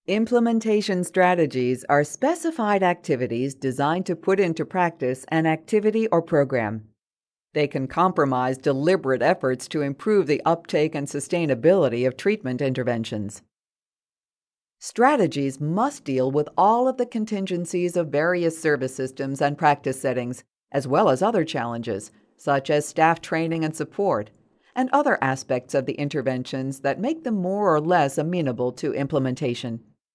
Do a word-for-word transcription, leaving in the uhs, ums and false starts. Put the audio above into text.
Implementation strategies are specified activities designed to put into practice an activity or program. They can compromise deliberate efforts to improve the uptake and sustainability of treatment interventions. Strategies must deal with all of the contingencies of various service systems and practice settings, as well as other challenges, such as staff training and support, and other aspects of the interventions that make them more or less amenable to implementation.